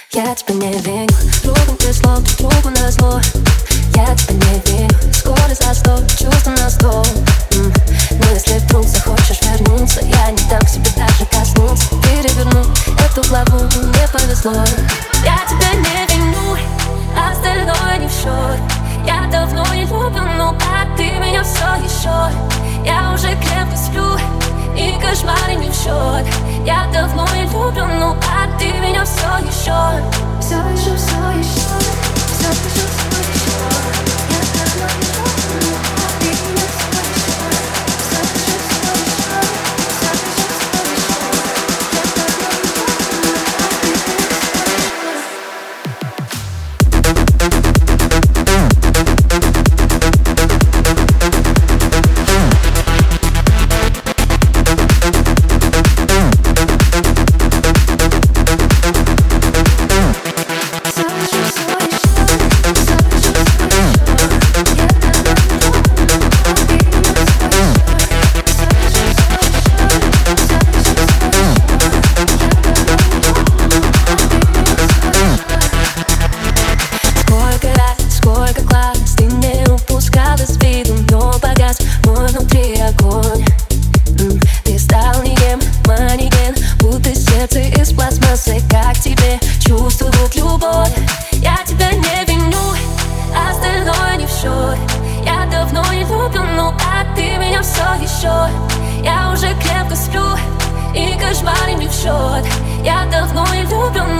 Я тебя не виню, другом ты слов, друг другу назло. Я тебя не виню, скоро за 100, чувства на стол. Но если вдруг захочешь вернуться, я не дам себе даже коснуться. Переверну эту главу, мне повезло. Я тебя не виню, остальное не в счет. Я давно не люблю, но ты меня все еще. Я уже крепко сплю, и кошмары не в счет. Я давно не люблю, но ты меня все еще. Все еще, все еще, все еще, все еще. Я давно не люблю, но ты меня все еще. Все еще, все еще, все еще, все еще. Я давно не люблю, но ты меня как тебе чувствуют любовь. Я тебя не виню, остальное не в счет. Я давно не люблю, но ты меня все еще. Я уже крепко сплю, и кошмары не в счет. Я давно не люблю,